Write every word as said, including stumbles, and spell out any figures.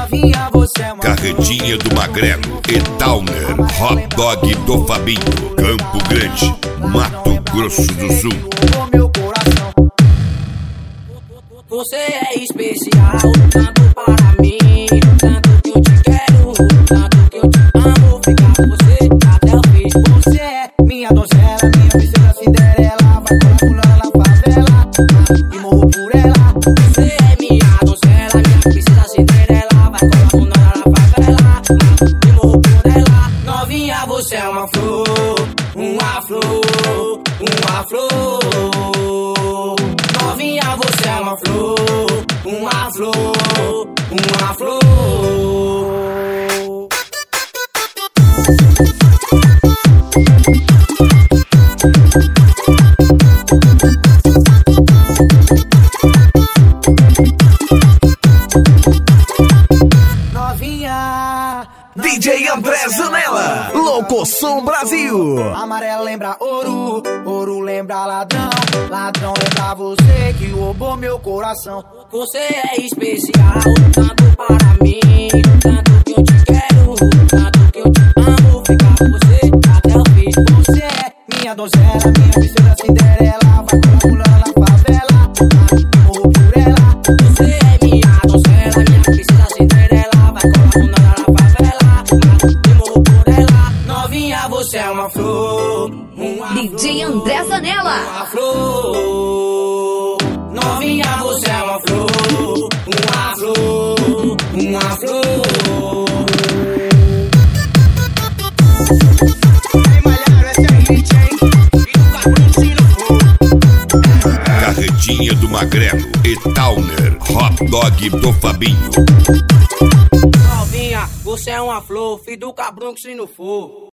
Novinha, você é uma Carretinha do Magrelo e Towner, Hot Dog do Fabinho, Campo Grande, Mato Grosso do Sul. Meu coração. Você é especial, tanto para mim, tanto que eu te quero, tanto que eu te amo. Ficar com você até o fim. Você é minha donzela, minha princesa Cinderela. Vai pulando na favela e morro por ela. Você é minha donzela, minha princesa Cinderela. Vai pulando na favela e morro por ela. Novinha, você é uma flor, uma flor, uma flor. Novinha, você é uma flor, uma flor, uma flor. Novinha, D J André Zanella, Locoção Brasil. amarelo lembra ouro, ouro lembra ladrão, ladrão lembra você que roubou meu coração. Você é especial, tanto para mim, tanto que eu te quero, tanto que eu te amo. Ficar com você até o fim. Você é minha donzela, minha princesa Cinderela. Vai pulando na favela e morro por ela. Você é minha donzela, minha princesa Cinderela. Vai pulando na favela e morro por ela. Novinha, você é uma flor, uma D J André Zanella. uma flor. Novinha, você é uma flor, uma flor, uma flor. Ei, malharo, essa é hit, hein? E o cabrão se não for. Carretinha do Magrelo e Towner, Hot Dog do Fabinho. Novinha, você é uma flor, filho do cabrão que se não for.